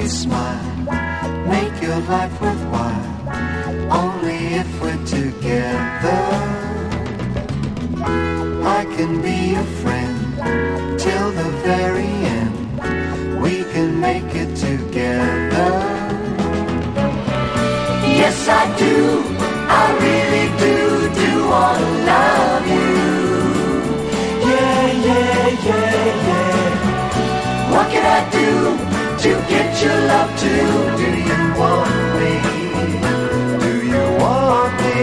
you smile, make your life worthwhile, only if we're together. I can be a friend till the very end, we can make it together. Yes, I do, I really do wanna love you. Yeah, yeah, yeah, yeah. What can I do to get your love too? Do you want me? Do you want me?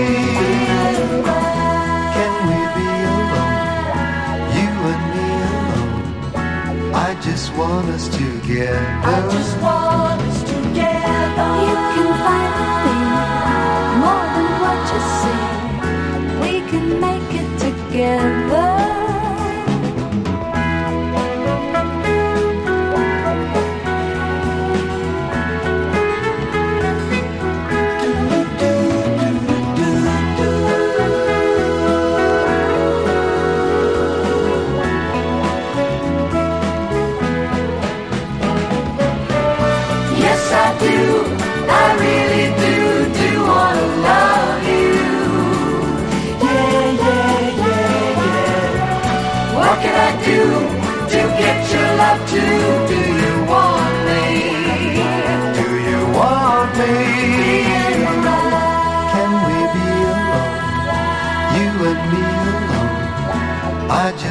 Can we be alone? You and me alone. I just want us together. I just want us together. You can find a thing more than what you see. We can make it together. I really do wanna love you. Yeah, yeah, yeah, yeah. What can I do to get your love too? Do you want me? Do you want me? Can we be alone? You and me alone. I just